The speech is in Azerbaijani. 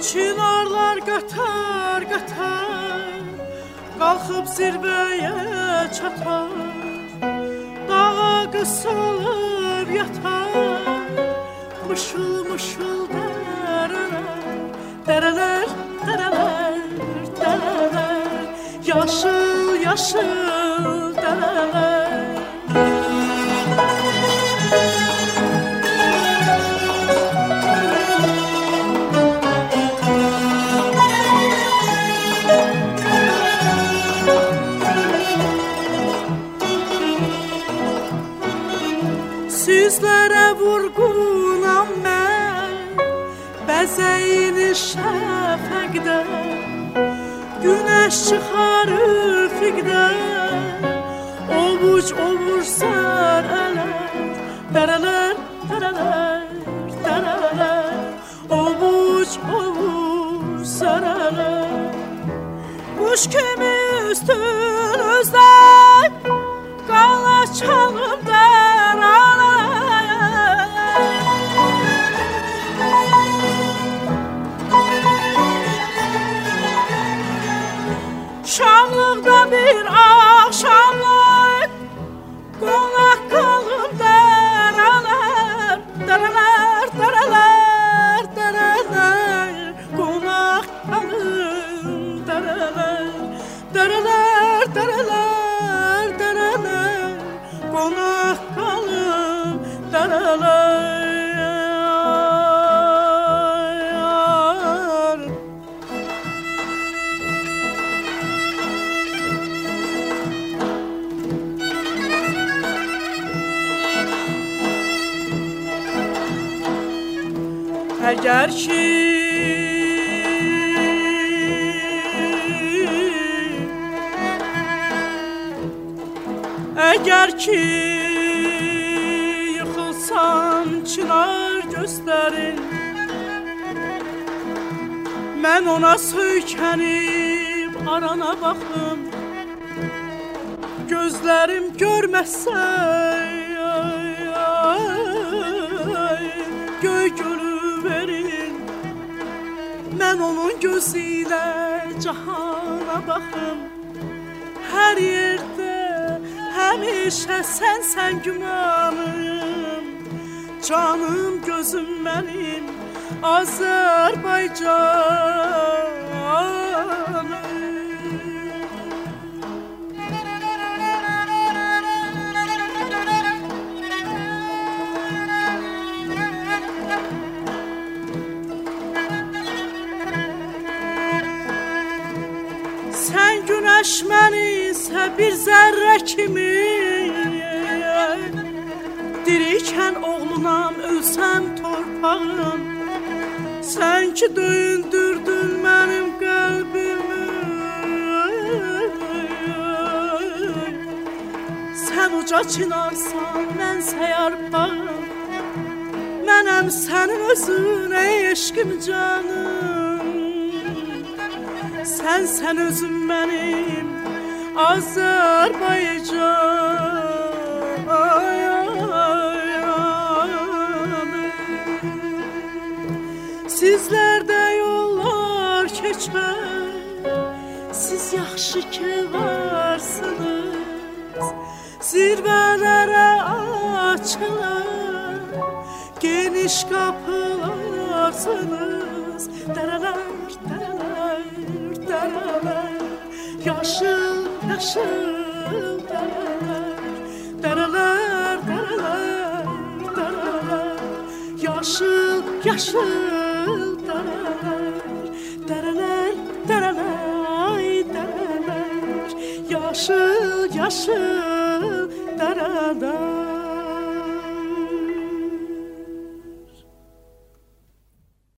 Çınarlar qatar qatar qalxıb zirvəyə çatar, dağa qısılıb yatar, mışıl mışıl dərələr, dərələr, dərələr, dərələr, yaşıl yaşıl dərələr. Sizlərə vurğunam mən, bəzəyini şəfəqdə, günəş çıxar üfüqdə, ovuc ovuc sərələr, dərələr, dərələr, dərələr, ovuc ovuc sərələr. Quş kimi üstün özlər, qala çalıb dərələr. Şamlıqda bir axşamlıq qonaq qalıb dərələr, dərələr, dərələr, dərələr, qonaq qalıb dərələr, dərələr, dərələr, dərələr, qonaq qalıb dərələr. Əgər ki yıxılsam çınar göstərin, mən ona söykənib arana baxım, gözlərim görməsə göy gölü verin, mən onun gözü ilə cahana baxım, hər yerdə həmişə sənsən gümanım, canım gözüm mənim Azərbaycanım. Sən günəş mənimsə bir zərrə kimi, dirikən oğlunam, ölsəm torpağım. Sən ki döyündürdün mənim qəlbimi, sən uca çınarsan, mənsə yarpağım. Mənəm sənin özünə eşqim canım, sən özün mənim Azərbaycanım. Sizlərdə yollar keçər, siz yaxşı ki varsınız, zirvələrə açılar, geniş qapılarsınız, dərələr, dərələr, dərələr, yaşıl, yaşıl dərələr, dərələr, dərələr, dərələr, yaşıl, yaşıl dərələr, dərələr, dərələr, dərələr, yaşıl, yaşıl dərələr.